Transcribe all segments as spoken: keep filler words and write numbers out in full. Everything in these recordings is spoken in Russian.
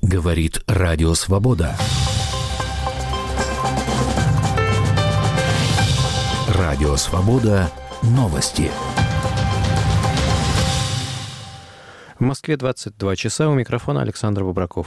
Говорит Радио Свобода. Радио Свобода. Новости. В Москве двадцать два часа. У микрофона Александр Бобраков.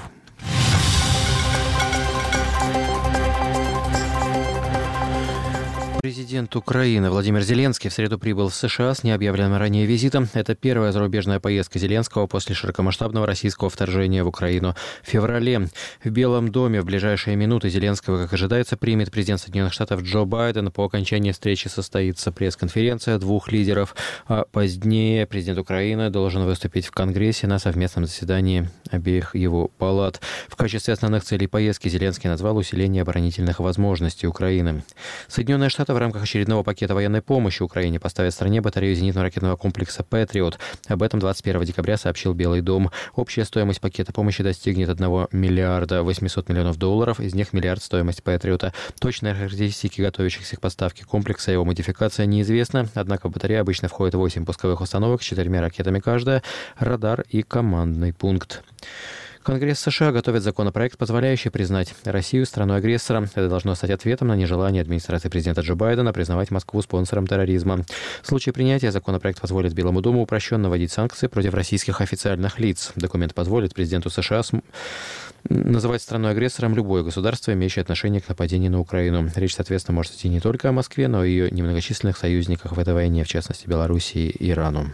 Президент Украины Владимир Зеленский в среду прибыл в США с необъявленным ранее визитом. Это первая зарубежная поездка Зеленского после широкомасштабного российского вторжения в Украину в феврале. В Белом доме в ближайшие минуты Зеленского, как ожидается, примет президент Соединенных Штатов Джо Байден. По окончании встречи состоится пресс-конференция двух лидеров. А позднее президент Украины должен выступить в Конгрессе на совместном заседании обеих его палат. В качестве основных целей поездки Зеленский назвал усиление оборонительных возможностей Украины. Соединенные Штаты в рамках очередного пакета военной помощи Украине поставят стране батарею зенитного ракетного комплекса «Патриот». Об этом двадцать первого декабря сообщил Белый дом. Общая стоимость пакета помощи достигнет одного миллиарда восьмисот миллионов долларов, из них миллиард стоимость «Патриота». Точные характеристики готовящихся к поставке комплекса и его модификация неизвестна, однако в батарею обычно входит восемь пусковых установок с четырьмя ракетами каждая, радар и командный пункт. Конгресс США готовит законопроект, позволяющий признать Россию страной-агрессором. Это должно стать ответом на нежелание администрации президента Джо Байдена признавать Москву спонсором терроризма. В случае принятия законопроект позволит Белому дому упрощенно вводить санкции против российских официальных лиц. Документ позволит президенту США называть страной-агрессором любое государство, имеющее отношение к нападению на Украину. Речь, соответственно, может идти не только о Москве, но и ее немногочисленных союзниках в этой войне, в частности, Белоруссии и Ирану.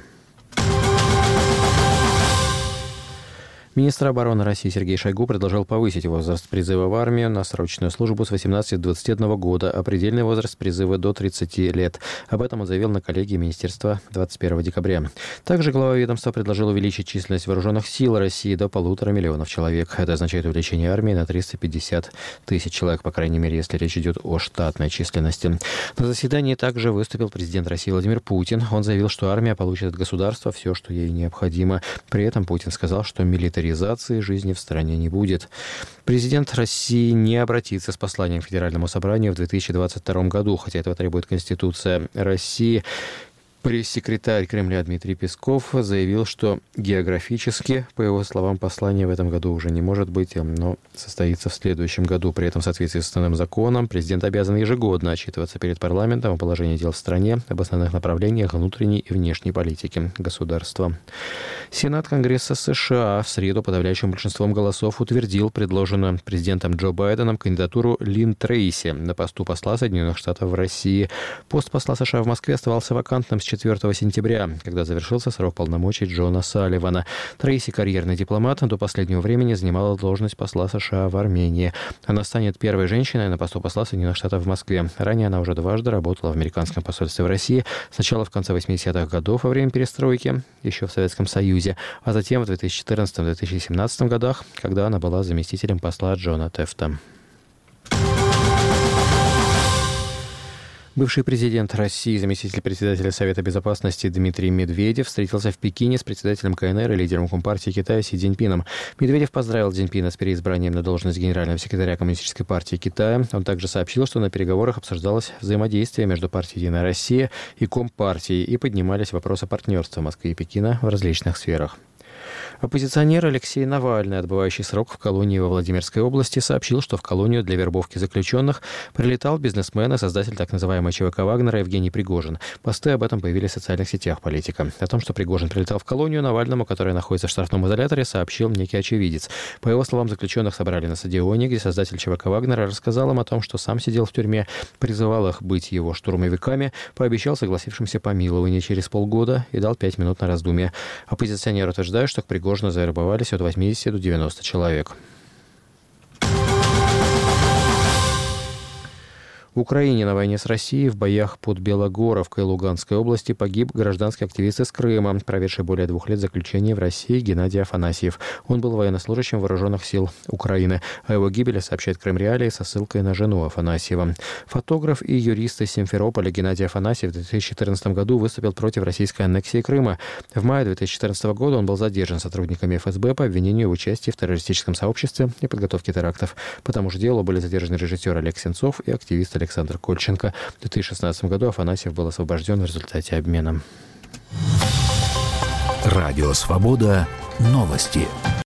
Министр обороны России Сергей Шойгу предложил повысить возраст призыва в армию на срочную службу с восемнадцати до двадцати одного года, а предельный возраст призыва до тридцати лет. Об этом он заявил на коллегии Министерства двадцать первого декабря. Также глава ведомства предложил увеличить численность вооруженных сил России до полутора миллионов человек. Это означает увеличение армии на триста пятьдесят тысяч человек, по крайней мере, если речь идет о штатной численности. На заседании также выступил президент России Владимир Путин. Он заявил, что армия получит от государства все, что ей необходимо. При этом Путин сказал, что милитаризация жизни в стране не будет. Президент России не обратится с посланием к Федеральному собранию в две тысячи двадцать втором году, хотя этого требует Конституция России. Пресс-секретарь Кремля Дмитрий Песков заявил, что географически, по его словам, послание в этом году уже не может быть, но состоится в следующем году. При этом в соответствии с основным законом президент обязан ежегодно отчитываться перед парламентом о положении дел в стране, об основных направлениях внутренней и внешней политики государства. Сенат Конгресса США в среду подавляющим большинством голосов утвердил предложенную президентом Джо Байденом кандидатуру Лин Трейси на посту посла Соединенных Штатов в России. Пост посла США в Москве оставался вакантным с четвёртого сентября, когда завершился срок полномочий Джона Салливана. Трейси, карьерный дипломат, до последнего времени занимала должность посла США в Армении. Она станет первой женщиной на посту посла Соединенных Штатов в Москве. Ранее она уже дважды работала в американском посольстве в России, сначала в конце восьмидесятых годов во время перестройки, еще в Советском Союзе, а затем в две тысячи четырнадцатом — две тысячи семнадцатом годах, когда она была заместителем посла Джона Тефта. Бывший президент России, заместитель председателя Совета Безопасности Дмитрий Медведев встретился в Пекине с председателем ка эн эр и лидером Компартии Китая Си Цзиньпином. Медведев поздравил Цзиньпина с переизбранием на должность генерального секретаря Коммунистической партии Китая. Он также сообщил, что на переговорах обсуждалось взаимодействие между партией «Единая Россия» и Компартией и поднимались вопросы партнерства Москвы и Пекина в различных сферах. Оппозиционер Алексей Навальный, отбывающий срок в колонии во Владимирской области, сообщил, что в колонию для вербовки заключенных прилетал бизнесмен и создатель так называемой че вэ ка Вагнера Евгений Пригожин. Посты об этом появились в социальных сетях политика. О том, что Пригожин прилетал в колонию, Навальному, который находится в штрафном изоляторе, сообщил некий очевидец. По его словам, заключенных собрали на стадионе, где создатель че вэ ка Вагнера рассказал им о том, что сам сидел в тюрьме, призывал их быть его штурмовиками, пообещал согласившимся помилование через полгода и дал пять минут на раздумье. Оппозиционер утверждает, что к Пригожину завербовались от восьмидесяти до девяноста человек. В Украине на войне с Россией в боях под Белогоровкой Луганской области погиб гражданский активист из Крыма, проведший более двух лет заключения в России Геннадий Афанасьев. Он был военнослужащим вооруженных сил Украины. О его гибели сообщает Крым Реалии со ссылкой на жену Афанасьева. Фотограф и юрист из Симферополя Геннадий Афанасьев в две тысячи четырнадцатом году выступил против российской аннексии Крыма. В мае две тысячи четырнадцатого года он был задержан сотрудниками эф эс бэ по обвинению в участии в террористическом сообществе и подготовке терактов. По тому же делу были задержаны режиссер Олег Сенцов и активист Александр Александр Кольченко. В две тысячи шестнадцатом году Афанасьев был освобожден в результате обмена. Радио «Свобода». Новости.